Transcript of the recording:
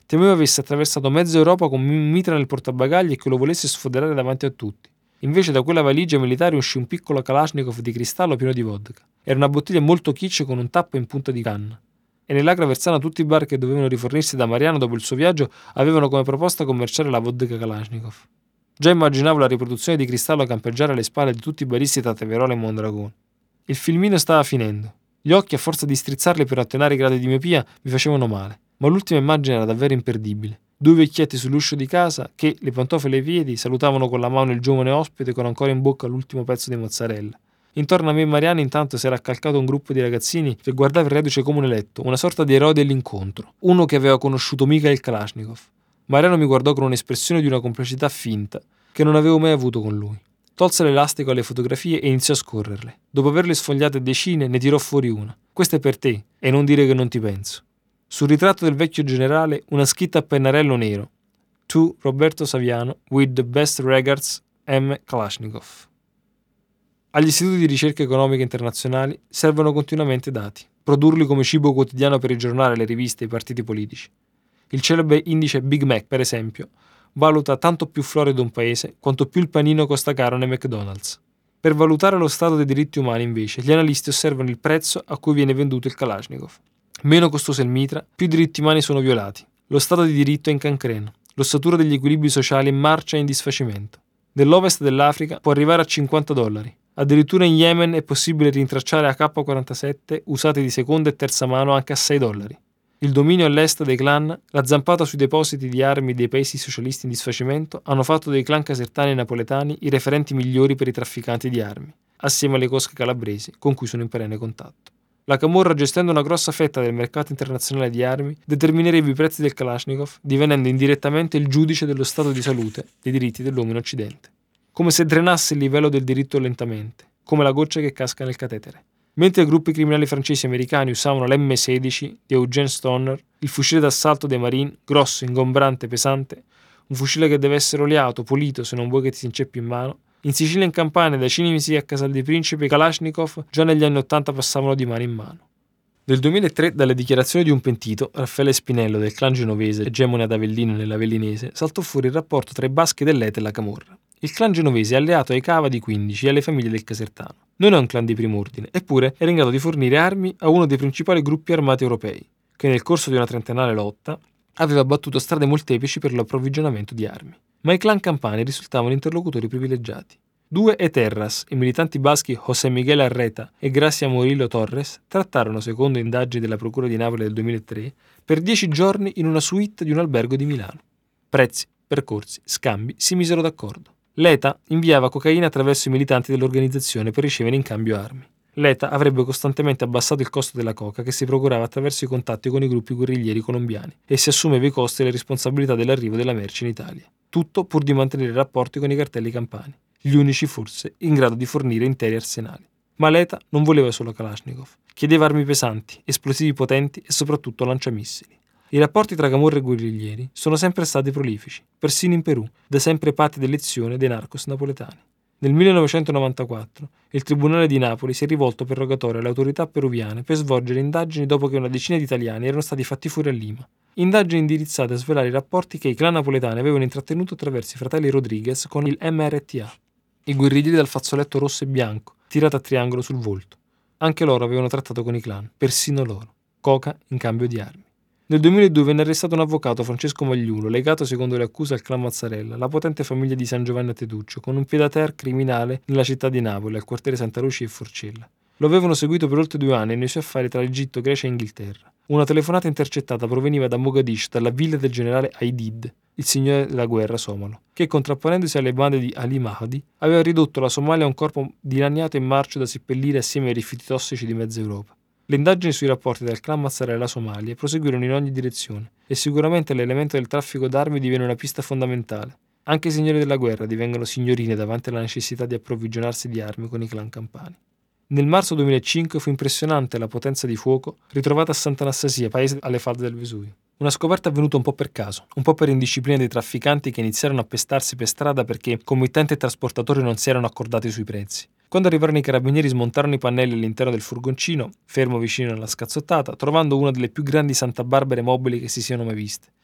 Temeva avesse attraversato mezza Europa con un mitra nel portabagagli e che lo volesse sfoderare davanti a tutti. Invece da quella valigia militare uscì un piccolo Kalashnikov di cristallo pieno di vodka. Era una bottiglia molto kitsch con un tappo in punta di canna. E nell'Agra Versana tutti i bar che dovevano rifornirsi da Mariano dopo il suo viaggio avevano come proposta commerciale la vodka Kalashnikov. Già immaginavo la riproduzione di cristallo a campeggiare alle spalle di tutti i baristi tra Teverole e Mondragone. Il filmino stava finendo. Gli occhi, a forza di strizzarli per ottenere i gradi di miopia, mi facevano male. Ma l'ultima immagine era davvero imperdibile. 2 vecchietti sull'uscio di casa che, le pantofole ai piedi, salutavano con la mano il giovane ospite con ancora in bocca l'ultimo pezzo di mozzarella. Intorno a me e Mariano intanto si era accalcato un gruppo di ragazzini che guardava il reduce come un eletto, una sorta di eroe dell'incontro, uno che aveva conosciuto Mikhail Kalashnikov. Mariano mi guardò con un'espressione di una complicità finta, che non avevo mai avuto con lui. Tolse l'elastico alle fotografie e iniziò a scorrerle. Dopo averle sfogliate decine, ne tirò fuori una. «Questa è per te, e non dire che non ti penso». Sul ritratto del vecchio generale una scritta a pennarello nero: «To Roberto Saviano, with the best regards, M. Kalashnikov». Agli istituti di ricerca economica internazionali servono continuamente dati, produrli come cibo quotidiano per i giornali, le riviste e i partiti politici. Il celebre indice Big Mac, per esempio, valuta tanto più florido un paese quanto più il panino costa caro nei McDonald's. Per valutare lo stato dei diritti umani, invece, gli analisti osservano il prezzo a cui viene venduto il Kalashnikov. Meno costoso il mitra, più diritti umani sono violati. Lo stato di diritto è in cancreno. L'ossatura degli equilibri sociali in marcia e in disfacimento. Nell'ovest dell'Africa può arrivare a $50. Addirittura in Yemen è possibile rintracciare AK-47 usati di seconda e terza mano anche a $6. Il dominio all'est dei clan, la zampata sui depositi di armi dei paesi socialisti in disfacimento hanno fatto dei clan casertani e napoletani i referenti migliori per i trafficanti di armi, assieme alle cosche calabresi, con cui sono in perenne contatto. La camorra, gestendo una grossa fetta del mercato internazionale di armi, determinerebbe i prezzi del Kalashnikov, divenendo indirettamente il giudice dello stato di salute dei diritti dell'uomo in Occidente. Come se drenasse il livello del diritto lentamente, come la goccia che casca nel catetere. Mentre i gruppi criminali francesi e americani usavano l'M16 di Eugene Stoner, il fucile d'assalto dei Marine, grosso, ingombrante, pesante, un fucile che deve essere oleato, pulito se non vuoi che ti si inceppi in mano, in Sicilia e in Campania, da Cinisi a Casal di Principe, i Kalashnikov già negli anni '80 passavano di mano in mano. Nel 2003, dalle dichiarazioni di un pentito, Raffaele Spinello del clan genovese, egemone ad Avellino nell'Avellinese, saltò fuori il rapporto tra i baschi dell'Ete e la camorra. Il clan genovese è alleato ai Cava di 15 e alle famiglie del Casertano. Non è un clan di primo ordine, eppure era in grado di fornire armi a uno dei principali gruppi armati europei, che nel corso di una trentennale lotta aveva battuto strade molteplici per l'approvvigionamento di armi. Ma i clan campani risultavano interlocutori privilegiati. 2 eterras, i militanti baschi José Miguel Arreta e Gracia Murillo Torres, trattarono, secondo indagini della Procura di Napoli del 2003, per 10 giorni in una suite di un albergo di Milano. Prezzi, percorsi, scambi si misero d'accordo. L'ETA inviava cocaina attraverso i militanti dell'organizzazione per ricevere in cambio armi. L'ETA avrebbe costantemente abbassato il costo della coca che si procurava attraverso i contatti con i gruppi guerriglieri colombiani e si assumeva i costi e le responsabilità dell'arrivo della merce in Italia. Tutto pur di mantenere rapporti con i cartelli campani, gli unici forse in grado di fornire interi arsenali. Ma l'ETA non voleva solo Kalashnikov, chiedeva armi pesanti, esplosivi potenti e soprattutto lanciamissili. I rapporti tra camorra e guerriglieri sono sempre stati prolifici, persino in Perù, da sempre patti d'elezione dei narcos napoletani. Nel 1994 il Tribunale di Napoli si è rivolto per rogatorio alle autorità peruviane per svolgere indagini dopo che una decina di italiani erano stati fatti fuori a Lima. Indagini indirizzate a svelare i rapporti che i clan napoletani avevano intrattenuto attraverso i fratelli Rodriguez con il MRTA, i guerriglieri dal fazzoletto rosso e bianco, tirato a triangolo sul volto. Anche loro avevano trattato con i clan, persino loro. Coca in cambio di armi. Nel 2002 venne arrestato un avvocato, Francesco Magliulo, legato secondo le accuse al clan Mazzarella, la potente famiglia di San Giovanni a Teduccio, con un pied-à-terre criminale nella città di Napoli, al quartiere Santa Lucia e Forcella. Lo avevano seguito per oltre 2 anni nei suoi affari tra Egitto, Grecia e Inghilterra. Una telefonata intercettata proveniva da Mogadiscio, dalla villa del generale Aidid, il signore della guerra somalo, che, contrapponendosi alle bande di Ali Mahdi, aveva ridotto la Somalia a un corpo dilaniato in marcio da seppellire assieme ai rifiuti tossici di mezza Europa. Le indagini sui rapporti del clan Mazzarella Somalia proseguirono in ogni direzione e sicuramente l'elemento del traffico d'armi divenne una pista fondamentale. Anche i signori della guerra divengono signorine davanti alla necessità di approvvigionarsi di armi con i clan campani. Nel marzo 2005 fu impressionante la potenza di fuoco ritrovata a Sant'Anastasia, paese alle falde del Vesuvio. Una scoperta avvenuta un po' per caso, un po' per indisciplina dei trafficanti che iniziarono a pestarsi per strada perché committenti e trasportatori non si erano accordati sui prezzi. Quando arrivarono i carabinieri smontarono i pannelli all'interno del furgoncino, fermo vicino alla scazzottata, trovando una delle più grandi santabarbere mobili che si siano mai viste.